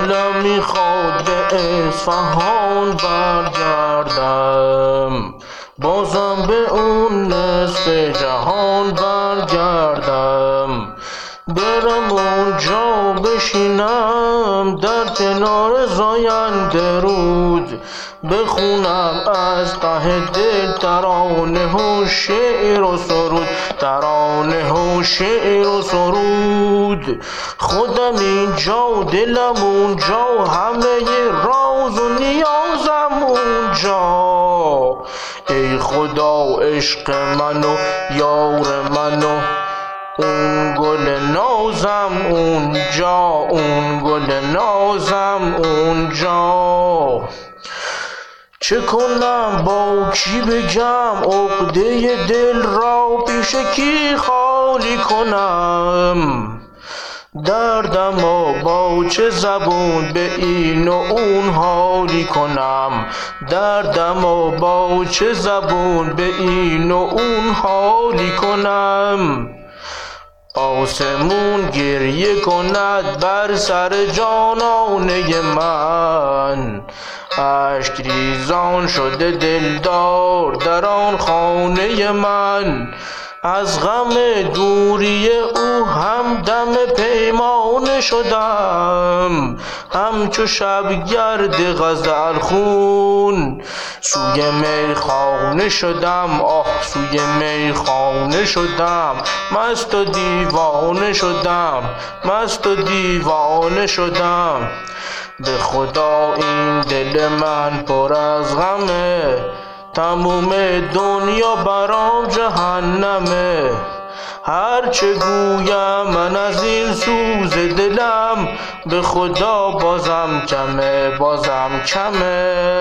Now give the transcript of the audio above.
دلم میخواد به اصفهان برگردم، بازم به اون نصف جهان برگردم، برم اونجا بشینم در کنار زاینده رود، بخونم از ته دل ترانه و شعر و سرود، ترانه و شعر و سرود. خودم اینجا دلم اونجا، همه راز و نیازم اونجا. ای خدا عشق من و یار من و اون گل نازم اونجا، اون گل نازم اونجا. چه کنم با کی بگم عقده دل را، پیش کی خالی کنم دردم و با چه زبون به این و اون حالی کنم، دردم و با چه زبون به این و اون حالی کنم. آسمون گریه کند بر سر جانانه من، اشک ریزان شده دلدار در آن خانه من. از غم دوری او همدم پیمانه شدم، همچو شبگرد غزل خون سوی میخانه شدم، آه سوی میخانه شدم، مست و دیوانه شدم، مست و دیوانه شدم. به خدا این دل من پر از غمه، تموم دنیا برام جهنمه. هرچه گویم من از این سوز دلم، به خدا بازم کمه، بازم کمه.